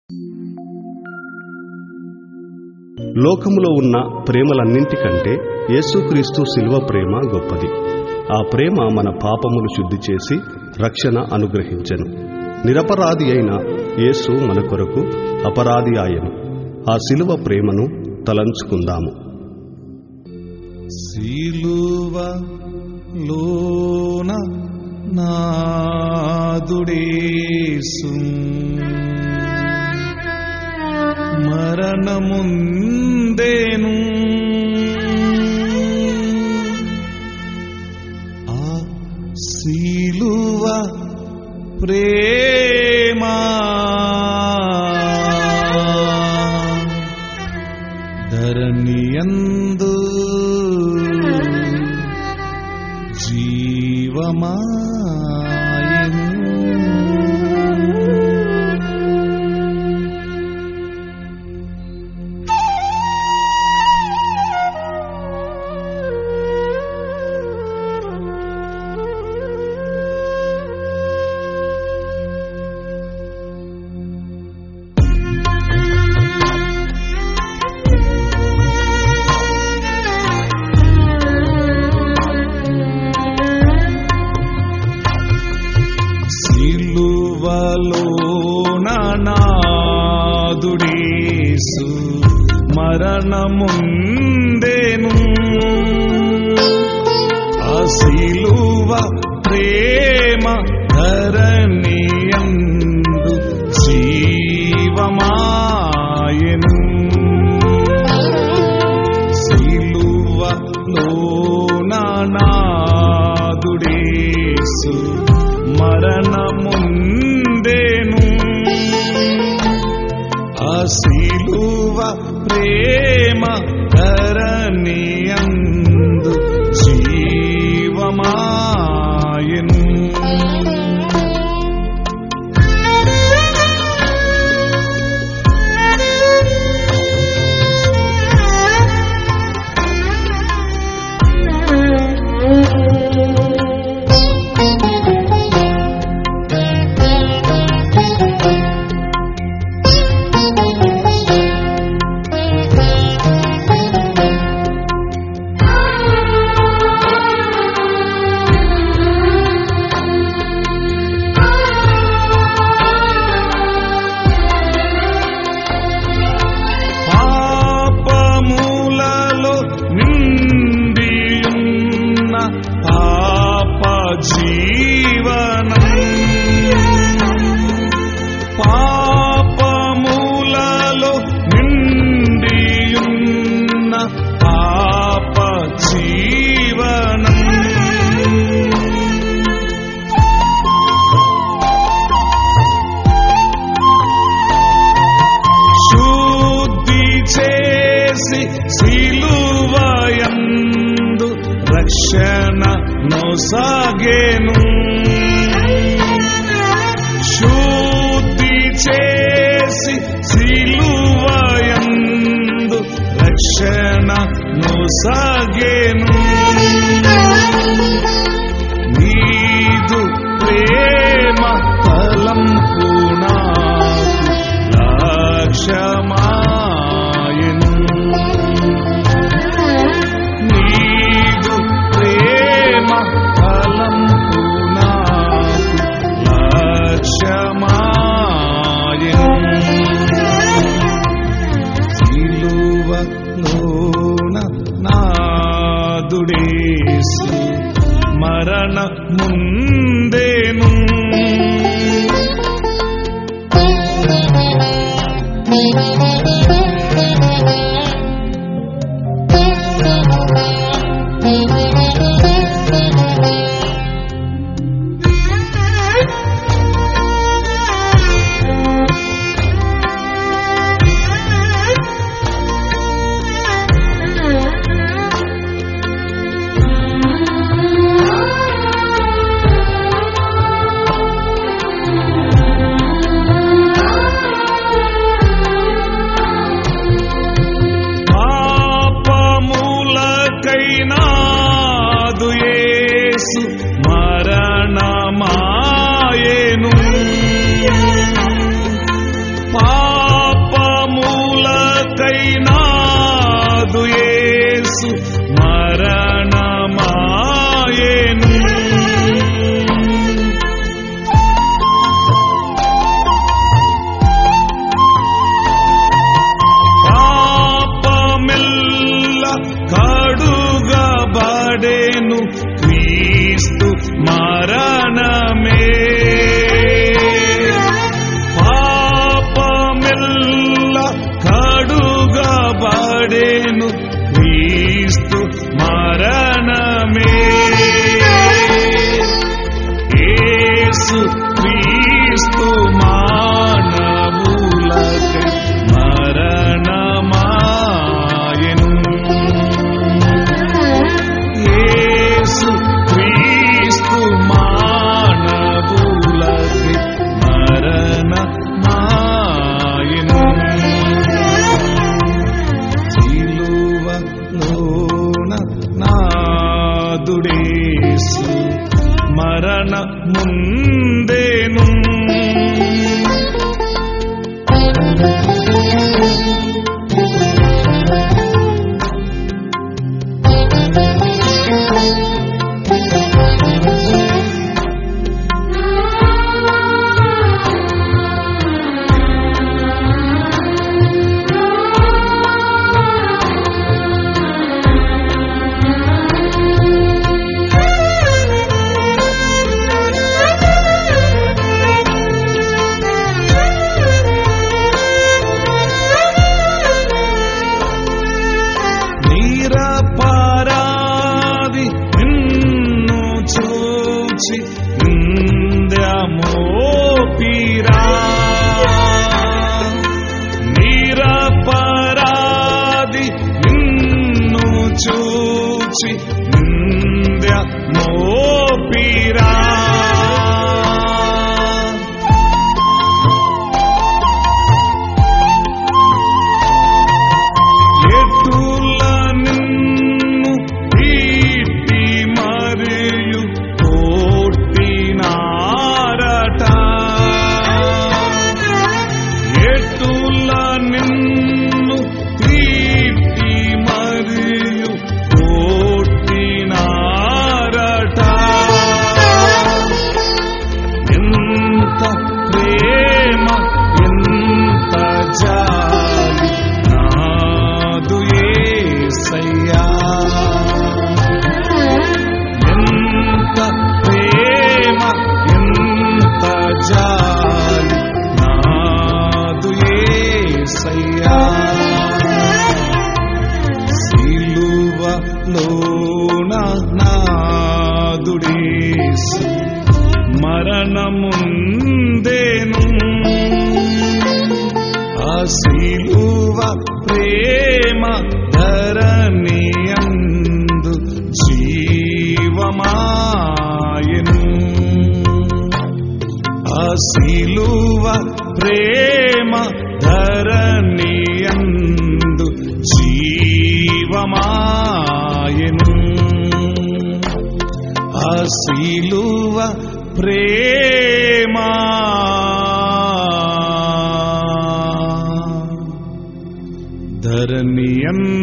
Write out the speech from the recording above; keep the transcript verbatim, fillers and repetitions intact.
లోకములో ఉన్న ప్రేమలన్నింటికంటే యేసుక్రీస్తు శిలువ ప్రేమ గొప్పది. ఆ ప్రేమ మన పాపములు శుద్ధి చేసి రక్షణ అనుగ్రహించెను. నిరపరాధి అయిన యేసు మన కొరకు అపరాధి ఆయను. ఆ శిలువ ప్రేమను తలంచుకుందాము. శిలువలోన నాదుడేసు మరణముందేను, ఆ శిలువ ప్రేమా ధరణియందు జీవమాయను. శిలువలోన నాదుడేసు మరణముందేను, ఆ శిలువ ప్రేమ ధరణియందు జీవమాయెను. శిలువలోన నాదుడేసు మరణముందేను, ఆ శిలువ ప్రేమ ధరణియందు జీవమాయెను. జీవనం పాపములలో నిండియున్న పాప జీవనం, శుద్ధి చేసి సిలువయందు రక్షణ నొసగెను. శుద్ధి చేసి సిలువయందు రక్షణ నొసగెను. నీదు ప్రేమ తలంపు నాకు లక్ష్యమాయెను. నీదు ప్రేమ తలంపు నాకు లక్ష్యమాయెను. సిలువలోన నాదు పొందెను. ఆ సిలువ ప్రేమ ధరణియందు జీవమాయెను. ఆ సిలువ ప్రేమ ధరణియందు జీవమాయెను. ఆ సిలువ ప్రేమ ధరణియందు